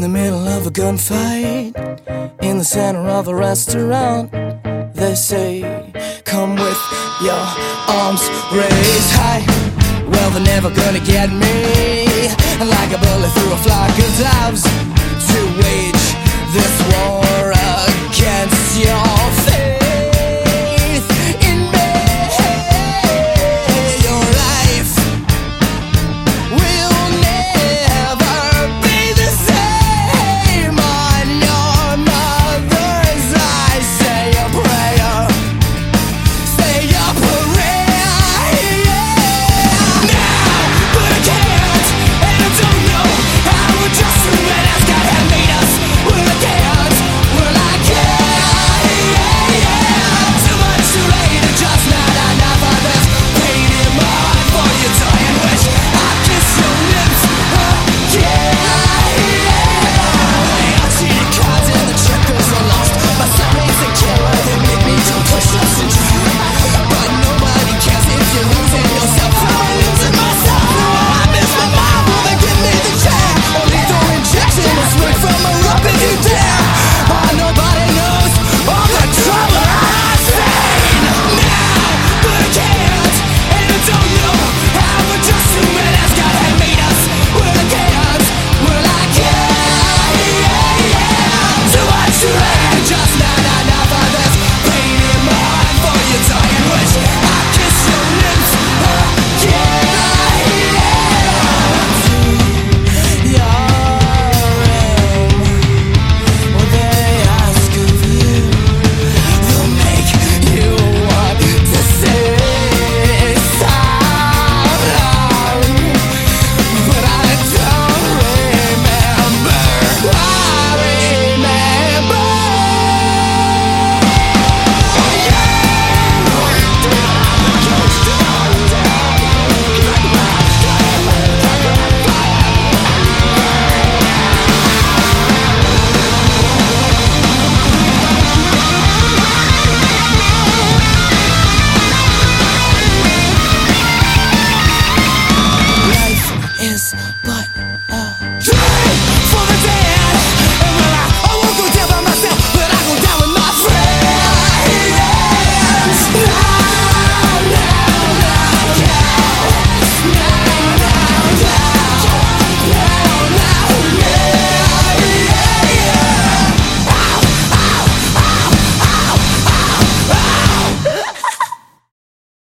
the middle of a gunfight, in the center of a restaurant. They say, come with your arms raised high. Well, they're never gonna get me, like a bullet through a